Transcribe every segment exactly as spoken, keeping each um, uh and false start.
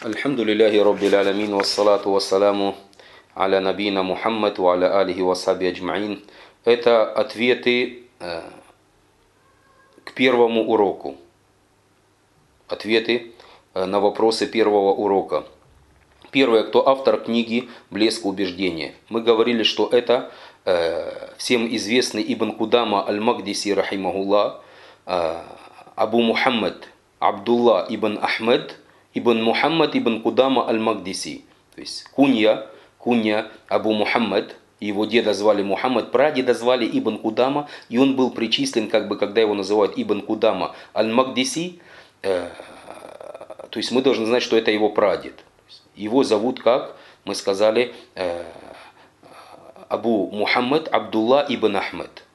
Альхамдулиллахи Раббил Алямин, вассалату вассаламу аля набийна Мухаммад ва аля алихи вассаби аджмаин. Это ответы э, к первому уроку. Ответы э, на вопросы первого урока. Первое, кто автор книги «Блеск убеждения». Мы говорили, что это э, всем известный Ибн Кудама аль-Магдиси, рахимахуллах, э, Абу Мухаммад Абдулла ибн Ахмед ибн Мухаммад ибн Кудама аль-Магдиси. То есть кунья, кунья Абу Мухаммад, его деда звали Мухаммад, прадеда звали Ибн Кудама, и он был причислен, как бы, когда его называют Ибн Кудама аль-Магдиси, э, то есть мы должны знать, что это его прадед. Его зовут, как мы сказали, э, Абу Мухаммад Абдулла ибн Ахмед.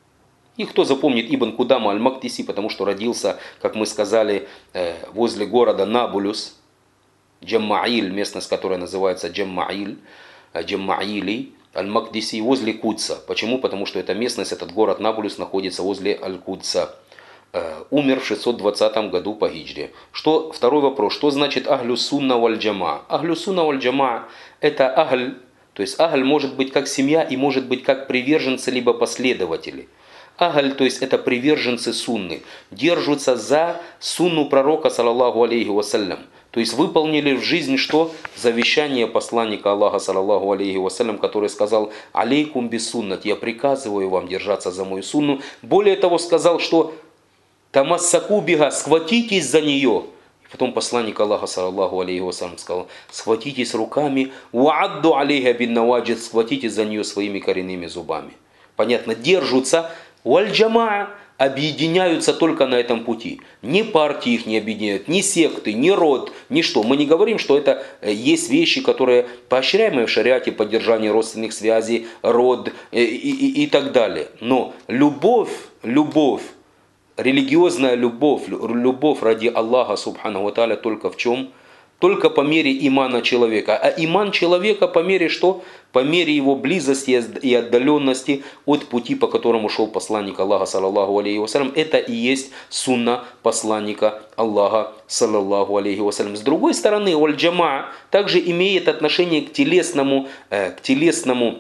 И кто запомнит Ибн Кудама аль-Магдиси, потому что родился, как мы сказали, возле города Набулюс, Джаммаиль, местность, которая называется Джаммаиль, Джаммаили, аль-Магдиси, возле Кудса. Почему? Потому что эта местность, этот город Набулюс находится возле Аль-Кудса. Умер в шестьсот двадцатом году по хиджре. Что, второй вопрос. Что значит Ахлю Сунна валь Джама? Ахлю Сунна валь Джама – это Ахль, то есть Ахль может быть как семья и может быть как приверженцы, либо последователи. Ахль, то есть это приверженцы сунны, держатся за сунну пророка, саллаллаху алейхи вассалям. То есть выполнили в жизнь что? Завещание посланника Аллаха, саллаллаху алейхи вассалям, который сказал: алейкум бис суннат, я приказываю вам держаться за мою сунну. Более того, сказал, что тамассаку биха, схватитесь за нее. Потом посланник Аллаха, саллаллаху алейхи вассалям, сказал: схватитесь руками, уадду алейха бин наваджид, схватитесь за нее своими коренными зубами. Понятно, держатся. Валь-джамаа объединяются только на этом пути. Ни партии их не объединяют, ни секты, ни род, ни что. Мы не говорим, что это есть вещи, которые поощряемые в шариате, поддержание родственных связей, род и, и, и так далее. Но любовь, любовь, религиозная любовь, любовь ради Аллаха, субхану ва тааля, только в чем? Только по мере имана человека. А иман человека по мере что? По мере его близости и отдаленности от пути, по которому шел посланник Аллаха, саллаллаху алейхи вассалям. Это и есть сунна посланника Аллаха, саллаллаху алейхи вассалям. С другой стороны, аль-джамаа также имеет отношение к телесному, к телесному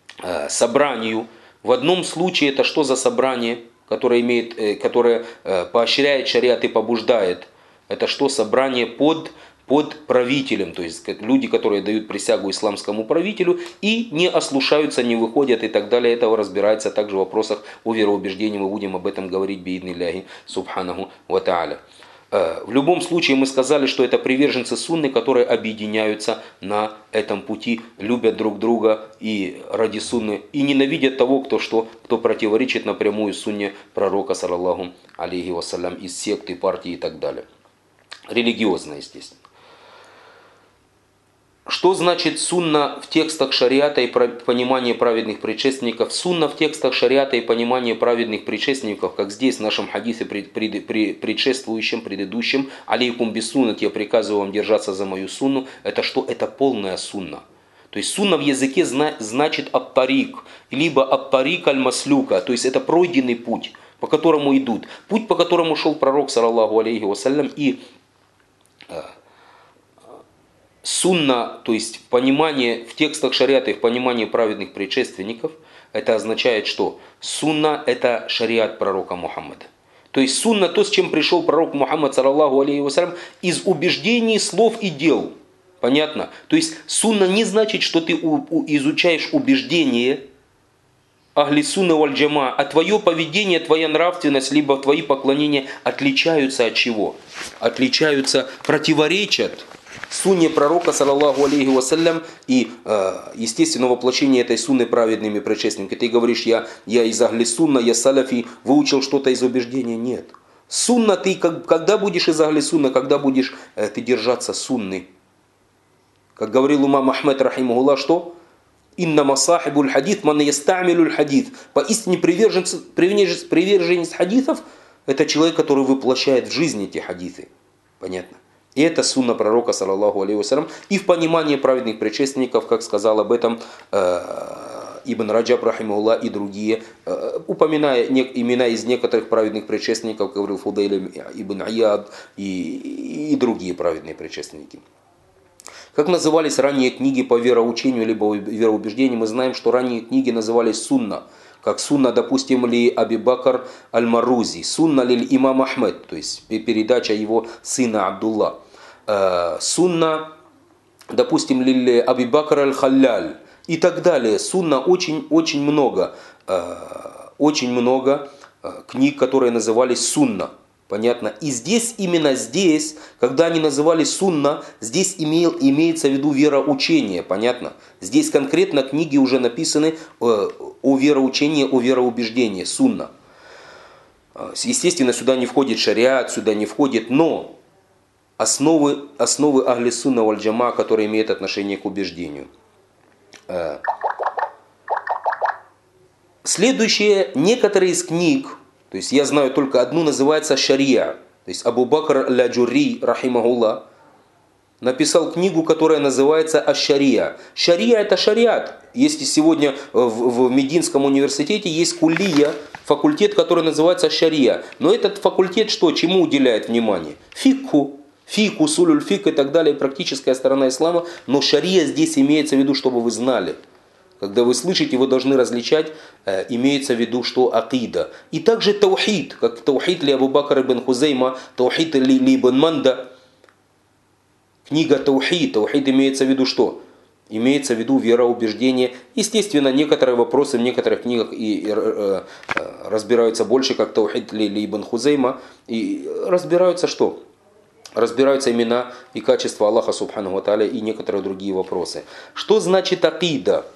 собранию. В одном случае это что за собрание, которое, имеет, которое поощряет шариат и побуждает? Это что? Собрание под... под правителем, то есть люди, которые дают присягу исламскому правителю и не ослушаются, не выходят и так далее. Это разбирается также в вопросах о вероубеждении. Мы будем об этом говорить бииднилляхи субханаху ва тааля. В любом случае мы сказали, что это приверженцы сунны, которые объединяются на этом пути, любят друг друга и ради сунны, и ненавидят того, кто, что, кто противоречит напрямую сунне пророка, саллаллаху алейхи вассалям, из секты, партии и так далее. Религиозно, естественно. Что значит сунна в текстах шариата и понимание праведных предшественников? Сунна в текстах шариата и понимание праведных предшественников, как здесь в нашем хадисе предшествующем, предыдущем: алейкум бис суннат, я приказываю вам держаться за мою сунну. Это что? Это полная сунна. То есть сунна в языке значит ат-тарик, либо ат-тарик аль-маслюка, то есть это пройденный путь, по которому идут. Путь, по которому шел пророк, саллаллаху алейхи вассалям, и сунна, то есть понимание в текстах шариата и в понимании праведных предшественников, это означает, что сунна – это шариат пророка Мухаммада. То есть сунна – то, с чем пришел пророк Мухаммад, саллаллаху алейхи вассалям, из убеждений, слов и дел. Понятно? То есть сунна не значит, что ты изучаешь убеждения ахли сунна валь джама, а твое поведение, твоя нравственность, либо твои поклонения отличаются от чего? Отличаются, противоречат сунне пророка, саллаллаху алейхи вассалям, и, естественно, воплощение этой сунны праведными предшественниками. Ты говоришь: я, я из ахли сунна, я салафи, выучил что-то из убеждения. Нет. Сунна ты, когда будешь из ахли сунна, когда будешь ты держаться сунны? Как говорил имам Ахмед, рахимахуллах, что? Иннама сахибуль хадит ман ястамилюль хадит. Поистине приверженец, приверженец хадитов – это человек, который воплощает в жизни эти хадиты. Понятно? И это сунна пророка, саллаллаху алейхи вассалям. И в понимании праведных предшественников, как сказал об этом э, Ибн Раджаб, рахимахуллах, и другие, э, упоминая не, имена из некоторых праведных предшественников, говорил Фудейль ибн Аяд и, и другие праведные предшественники. Как назывались ранние книги по вероучению либо вероубеждению? Мы знаем, что ранние книги назывались сунна. Как сунна, допустим, ли Аби Бакр аль-Марузи, сунна ли имам Ахмед, то есть передача его сына Абдулла. Сунна, допустим, ли Аби Бакр аль-Халляль и так далее. Сунна очень-очень много, очень много книг, которые назывались сунна. Понятно? И здесь, именно здесь, когда они называли сунна, здесь имел, имеется в виду вероучение. Понятно? Здесь конкретно книги уже написаны о, о вероучении, о вероубеждении. Сунна. Естественно, сюда не входит шариат, сюда не входит, но основы, основы ахли сунна валь джама, которые имеют отношение к убеждению. Следующие, некоторые из книг, то есть я знаю только одну, называется «Шария». То есть Абу Бакр аль-Аджурри, рахимахуллах, написал книгу, которая называется «Аш-Шария». Шария – это шариат. Если сегодня в, в Мединском университете есть куллия, факультет, который называется «Шария». Но этот факультет что, чему уделяет внимание? Фикху, фикху, сулюль фик и так далее, практическая сторона ислама. Но шария здесь имеется в виду, чтобы вы знали. Когда вы слышите, вы должны различать, э, имеется в виду, что акида. И также таухид, как таухид ли Абу Бакр ибн Хузейма, таухид ли, ли ибн Манда. Книга таухид, таухид имеется в виду что? Имеется в виду вероубеждение. Естественно, некоторые вопросы в некоторых книгах и, и э, э, разбираются больше, как таухид ли, ли ибн Хузейма. И разбираются что? Разбираются имена и качества Аллаха Субхану ва Тааля и некоторые другие вопросы. Что значит акида?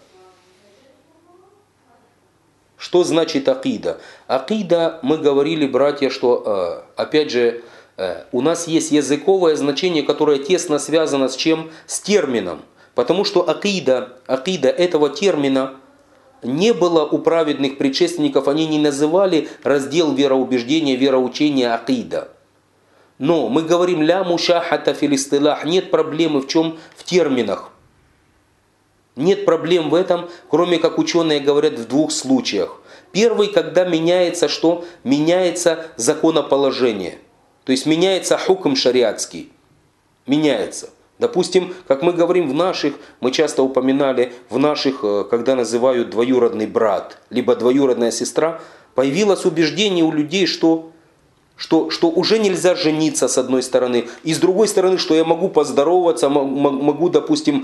Что значит акида? Акида, мы говорили, братья, что, опять же, у нас есть языковое значение, которое тесно связано с чем? С термином. Потому что акида, акида этого термина не было у праведных предшественников, они не называли раздел вероубеждения, вероучения акида. Но мы говорим ля мушахата фил истилах, нет проблемы в чем? В терминах. Нет проблем в этом, кроме как ученые говорят в двух случаях. Первый, когда меняется что? Меняется законоположение. То есть меняется хукм шариатский. Меняется. Допустим, как мы говорим в наших, мы часто упоминали в наших, когда называют двоюродный брат, либо двоюродная сестра, появилось убеждение у людей, что, что, что уже нельзя жениться с одной стороны, и с другой стороны, что я могу поздороваться, могу, допустим,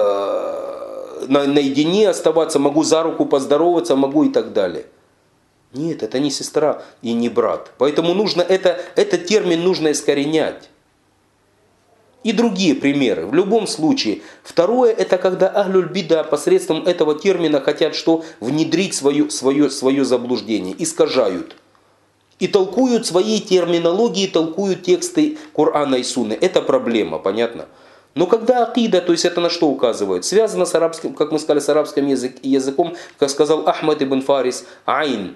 наедине оставаться, могу за руку поздороваться, могу и так далее. Нет, это не сестра и не брат. Поэтому нужно это, этот термин нужно искоренять. И другие примеры. В любом случае. Второе, это когда ахлюль бида посредством этого термина хотят что? Внедрить свое, свое, свое заблуждение. Искажают. И толкуют своей терминологией, толкуют тексты Корана и Сунны. Это проблема, понятно? Но когда акида, то есть это на что указывает? Связано с арабским, как мы сказали, с арабским язык, языком, как сказал Ахмад ибн Фарис, айн,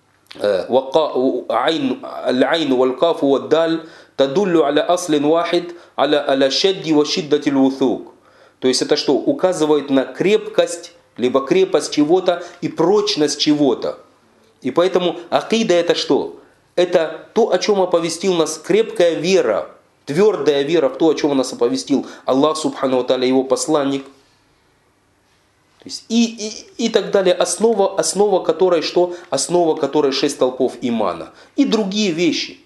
айн валкафу ваддаль тадуллю аля аслин вахид аля аля шадди ва шиддатил вутук. То есть это что? Указывает на крепкость, либо крепость чего-то и прочность чего-то. И поэтому акида это что? Это то, о чем оповестил нас крепкая вера. Твердая вера в то, о чем нас оповестил Аллах Субхану ва Тааля, его посланник. То есть и, и, и так далее. Основа, основа которой что? Основа которой шесть столпов имана. И другие вещи.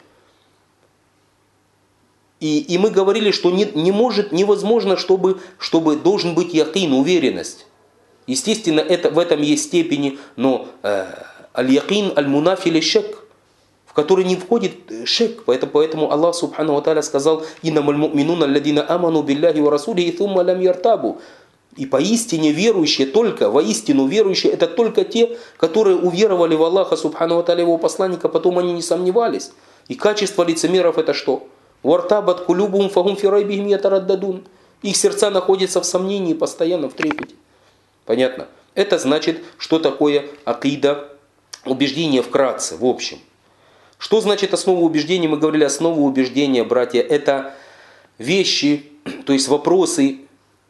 И, и мы говорили, что не, не может, невозможно, чтобы, чтобы должен быть якин, уверенность. Естественно, это, в этом есть степени, но э, аль-якин аль-мунафи ли-шак, в который не входит шек. Поэтому, поэтому Аллах Субхану ва Тааля сказал: «Иннамаль му'минуна алладина аману билляхи ва расулихи thumма лам яртабу». И поистине верующие только, воистину верующие, это только те, которые уверовали в Аллаха Субхану ва Тааля, его посланника, потом они не сомневались. И качество лицемеров это что? «Вартабат кулюбум фагум фи райбихим ятараддадун». Их сердца находятся в сомнении, постоянно в трепете. Понятно? Это значит, что такое акида, убеждение вкратце, в общем. Что значит основа убеждения? Мы говорили, основа убеждения, братья, это вещи, то есть вопросы.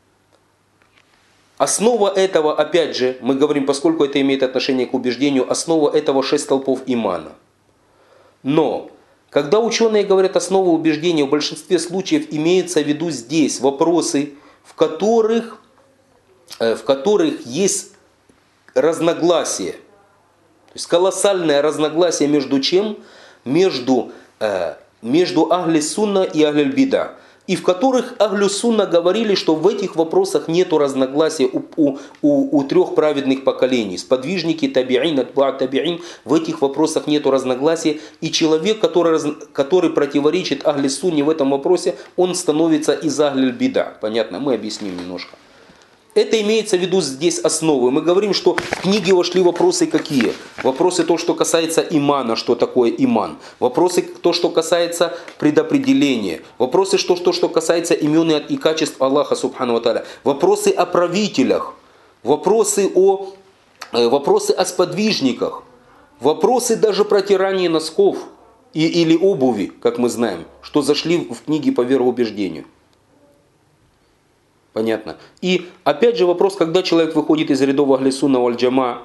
Основа этого, опять же, мы говорим, поскольку это имеет отношение к убеждению, основа этого шесть столпов имана. Но, когда ученые говорят основа убеждения, в большинстве случаев имеется в виду здесь вопросы, в которых, в которых есть разногласие. То есть колоссальное разногласие между чем? Между, между ахли сунна и ахли бида. И в которых ахлю сунна говорили, что в этих вопросах нет разногласия у, у, у, у трех праведных поколений. Сподвижники, табиин, атбаа табиин, в этих вопросах нет разногласия. И человек, который, который противоречит ахли сунне в этом вопросе, он становится из ахль бида. Понятно? Мы объясним немножко. Это имеется в виду здесь основы. Мы говорим, что в книге вошли вопросы какие? Вопросы то, что касается имана, что такое иман. Вопросы то, что касается предопределения. Вопросы то, что, что касается имен и качеств Аллаха Субхану ва Тааля. Вопросы о правителях. Вопросы о, вопросы о сподвижниках. Вопросы даже протирания носков и, или обуви, как мы знаем, что зашли в книге по вероубеждению. Понятно. И опять же вопрос, когда человек выходит из рядов ахли сунна валь джама,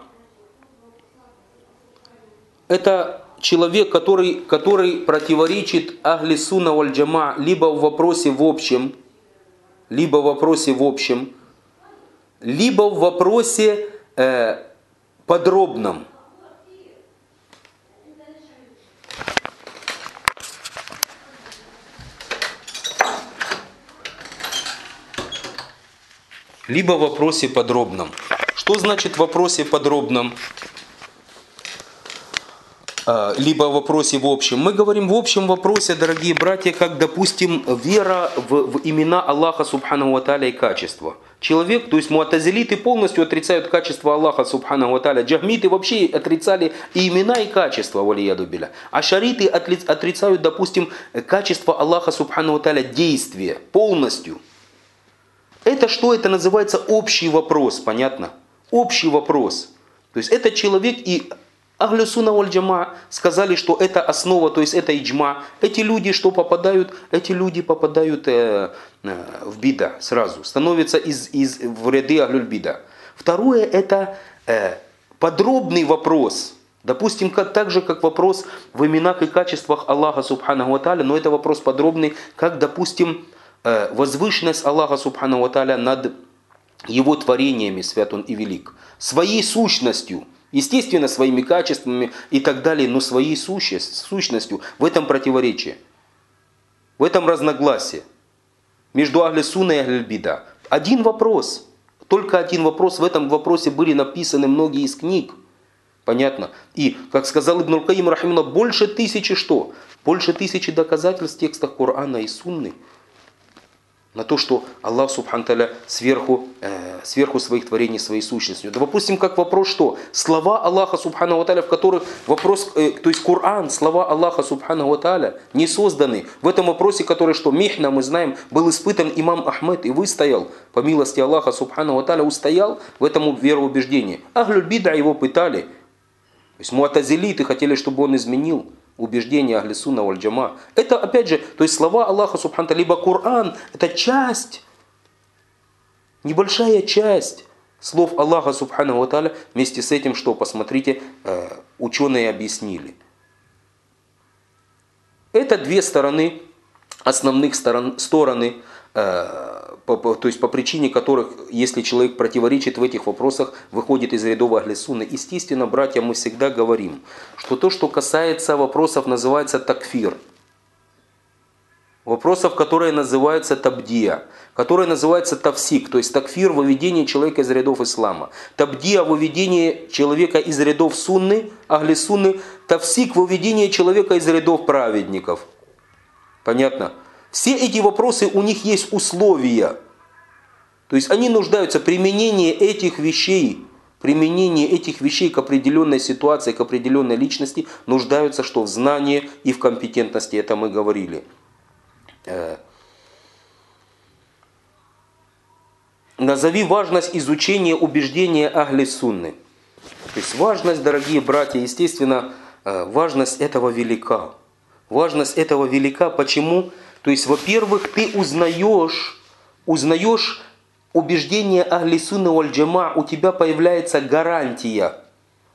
это человек, который, который противоречит ахли сунна валь джама либо в вопросе в общем, либо в вопросе в общем, либо в вопросе э, подробном. Либо в вопросе подробном. Что значит в вопросе подробном? Либо в вопросе в общем. Мы говорим в общем вопросе, дорогие братья, как, допустим, вера в, в имена Аллаха Субхану ва Тааля и качества. Человек, то есть муатазилиты полностью отрицают качество Аллаха Субхану ва Тааля. Джахмиты вообще отрицали и имена, и качества, валияду билля. А шариты отрицают, допустим, качество Аллаха Субхану ва Тааля, действия полностью. Это что? Это называется общий вопрос, понятно? Общий вопрос. То есть этот человек и ахлю сунна валь джама сказали, что это основа, то есть это иджма. Эти люди что попадают? Эти люди попадают э, э, в бида сразу, становятся из, из, в ряды ахлюль бида. Второе это э, подробный вопрос. Допустим, как, так же, как вопрос в именах и качествах Аллаха Субханаху ва Тааля, но это вопрос подробный, как, допустим, возвышенность Аллаха Субхану ва Тааля над Его творениями, свят Он и велик. Своей сущностью, естественно, своими качествами и так далее, но своей сущностью. В этом противоречие. В этом разногласие. Между ахли сунна и ахль бида. Один вопрос. Только один вопрос. В этом вопросе были написаны многие из книг. Понятно? И, как сказал Ибн аль-Каим рахимахуллах, больше тысячи что? Больше тысячи доказательств в текстах Корана и Сунны на то, что Аллах Субхану Тааля сверху, э, сверху своих творений, своей сущностью. Да, допустим, как вопрос, что слова Аллаха Субхану ва Тааля, в которых вопрос, э, то есть Коран, слова Аллаха Субхану ва Тааля не созданы. В этом вопросе, который, что михна, мы знаем, был испытан имам Ахмед и выстоял, по милости Аллаха Субхану ва Тааля, устоял в этом вероубеждении. Ахлюль бида его пытали. То есть муатазилиты хотели, чтобы он изменил убеждения ахли сунна валь джама. Это опять же, то есть слова Аллаха Субхану Тааля, либо Коран, это часть, небольшая часть слов Аллаха Субхану ва Тааля. Вместе с этим, что, посмотрите, ученые объяснили. Это две стороны, основных сторон, стороны, по, по, то есть по причине которых, если человек противоречит в этих вопросах, выходит из рядов ахли сунны. Естественно, братья, мы всегда говорим, что то, что касается вопросов, называется такфир. Вопросов, которые называются табдия, которые называются тавсик, то есть такфир, выведение человека из рядов ислама. Табдия, выведение человека из рядов сунны, ахли сунны. Тавсик, выведение человека из рядов праведников. Понятно? Все эти вопросы, у них есть условия. То есть они нуждаются в применении этих вещей, применение этих вещей к определенной ситуации, к определенной личности, нуждаются что? В знании и в компетентности. Это мы говорили. Назови важность изучения убеждения ахли сунны. То есть важность, дорогие братья, естественно, важность этого велика. Важность этого велика. Почему? То есть, во-первых, ты узнаешь, узнаешь убеждение ахли сунны валь джама, у тебя появляется гарантия.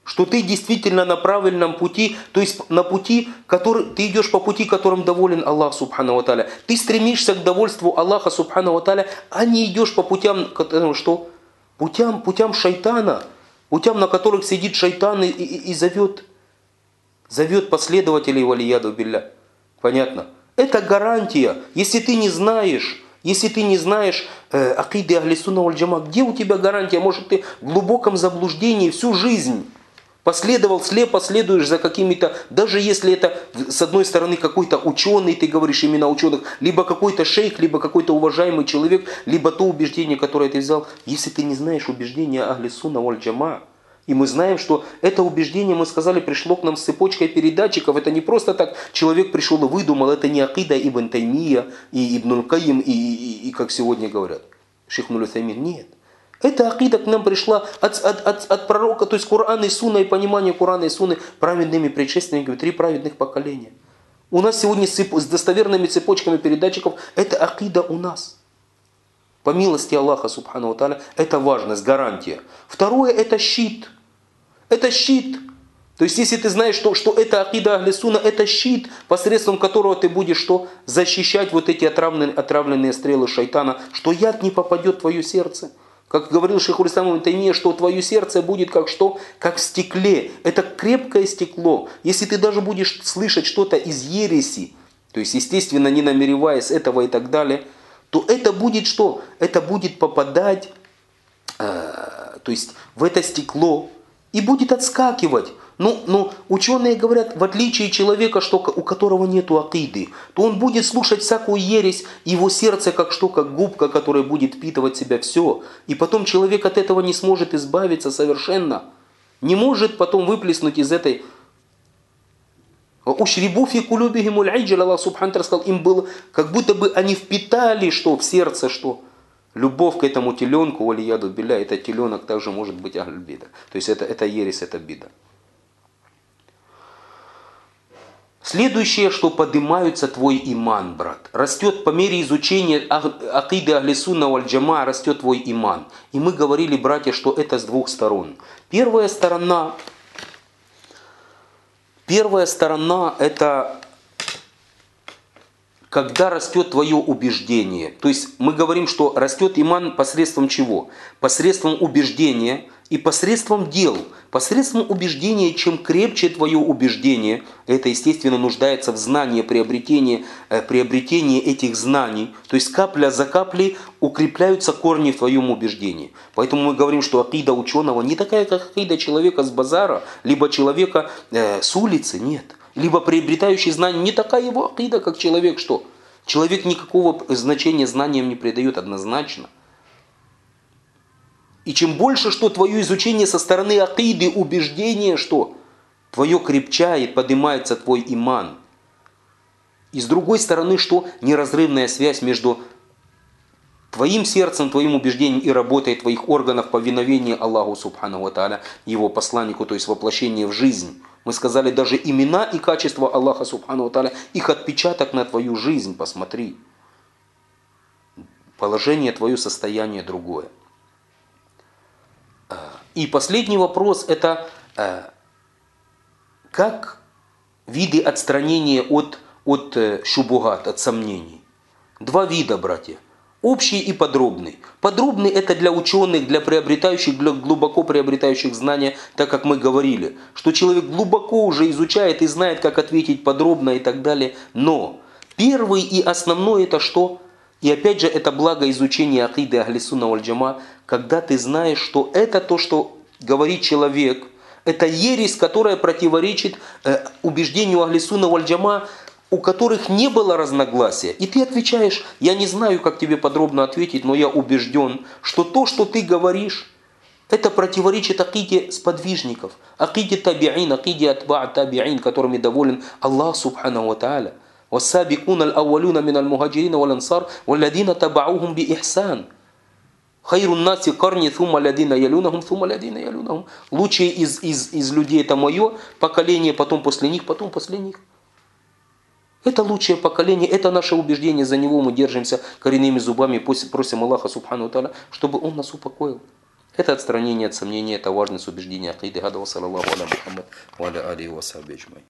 что ты действительно на правильном пути, то есть на пути, который, ты идешь по пути, которым доволен Аллах Субхану ва Тааля. Ты стремишься к довольству Аллаха Субхану ва Тааля, а не идешь по путям, что? Путям, путям шайтана, путям, на которых сидит шайтан и, и, и зовет, зовет последователей валияду билля. Понятно? Это гарантия. Если ты не знаешь, если ты не знаешь э, акиды ахли сунна валь джама, где у тебя гарантия? Может, ты в глубоком заблуждении всю жизнь последовал, слепо следуешь за какими-то, даже если это с одной стороны какой-то ученый, ты говоришь имена ученых, либо какой-то шейх, либо какой-то уважаемый человек, либо то убеждение, которое ты взял. Если ты не знаешь убеждения ахли сунна валь джама, и мы знаем, что это убеждение, мы сказали, пришло к нам с цепочкой передатчиков. Это не просто так человек пришел и выдумал. Это не акида Ибн Таймия и Ибн Аль-Кайим, и, и, и, и как сегодня говорят, шейх Муль-Утаймин. Нет. Эта акида к нам пришла от, от, от, от пророка, то есть Корана и Сунна, и понимание Корана и Сунны праведными предшественниками, три праведных поколения. У нас сегодня с, с достоверными цепочками передатчиков это акида у нас. По милости Аллаха Субхану ва Тааля, это важность, гарантия. Второе, это щит. Это щит. То есть, если ты знаешь, что, что это акида ахли сунна, это щит, посредством которого ты будешь что? Защищать вот эти отравленные, отравленные стрелы шайтана, что яд не попадет в твое сердце. Как говорил шейхуль ислам ибн Таймия, что твое сердце будет как что? Как в стекле. Это крепкое стекло. Если ты даже будешь слышать что-то из ереси, то есть, естественно, не намереваясь этого и так далее, то это будет что? Это будет попадать э, то есть в это стекло и будет отскакивать. Ну, ну, ученые говорят, в отличие человека, что, у которого нету акиды, то он будет слушать всякую ересь, его сердце как что, как губка, которая будет впитывать в себя все. И потом человек от этого не сможет избавиться совершенно. Не может потом выплеснуть из этой... Ушрибу фи кулюбихим уль-иджаль, Аллах Субхану ва Тааля сказал, им было, как будто бы они впитали что в сердце, что любовь к этому теленку, валияду билля, этот теленок также может быть агль-бида. То есть это, это ересь, это бида. Следующее, что поднимается твой иман, брат. Растет по мере изучения акиды ахли сунна валь джама, растет твой иман. И мы говорили, братья, что это с двух сторон. Первая сторона... Первая сторона – это когда растет твое убеждение. То есть мы говорим, что растет иман посредством чего? Посредством убеждения и посредством дел. Посредством убеждения, чем крепче твое убеждение, это, естественно, нуждается в знании, приобретении, приобретении этих знаний. То есть капля за каплей укрепляются корни в твоем убеждении. Поэтому мы говорим, что акида ученого не такая, как акида человека с базара, либо человека э, с улицы, нет. Либо приобретающий знания, не такая его акида, как человек, что? Человек никакого значения знаниям не придает однозначно. И чем больше, что твое изучение со стороны акиды, убеждения, что твое крепчает, поднимается твой иман. И с другой стороны, что неразрывная связь между твоим сердцем, твоим убеждением и работой твоих органов повиновения Аллаху Субхану ва Тааля, его посланнику, то есть воплощение в жизнь. Мы сказали, даже имена и качества Аллаха Субхану ва Тааля, их отпечаток на твою жизнь, посмотри. Положение твое, состояние другое. И последний вопрос, это как виды отстранения от, от шубугат, от сомнений. Два вида, братья. Общий и подробный. Подробный это для ученых, для приобретающих, для глубоко приобретающих знания, так как мы говорили, что человек глубоко уже изучает и знает, как ответить подробно и так далее. Но первый и основной это что? И опять же это благо изучения акиды ахли сунна валь джама, когда ты знаешь, что это то, что говорит человек, это ересь, которая противоречит э, убеждению ахли сунна валь джама, у которых не было разногласия. И ты отвечаешь, я не знаю, как тебе подробно ответить, но я убежден, что то, что ты говоришь, это противоречит акиде сподвижников, акиде таби'ин, акиде атба' таби'ин, которыми доволен Аллах Субхану ва Тааля. وَالسَّابِقُونَ الْأَوَّلُونَ مِنَ الْمُهَاجِرِينَ وَالْأَنصَارِ وَالَّذِينَ تَبَعُوهُمْ بِإِحْسَانٍ خَيْرُ النَّاسِ قَرْنِي ثُمَّ الَّذِينَ يَلُونَهُمْ ثُمَّ الَّذِينَ يَلُونَهُمْ. Лучшие из, из, из людей это мое поколение, потом после них, потом после них. Это лучшее поколение, это наше убеждение, за него мы держимся коренными зубами, просим Аллаха Субхану ва Тааля, чтобы Он нас упокоил. Это отстранение от сомнений, это важность убеждения акиды. Хада ва саллаллаху аля Мухаммад ва аля алихи ва сахбихи аджмаин.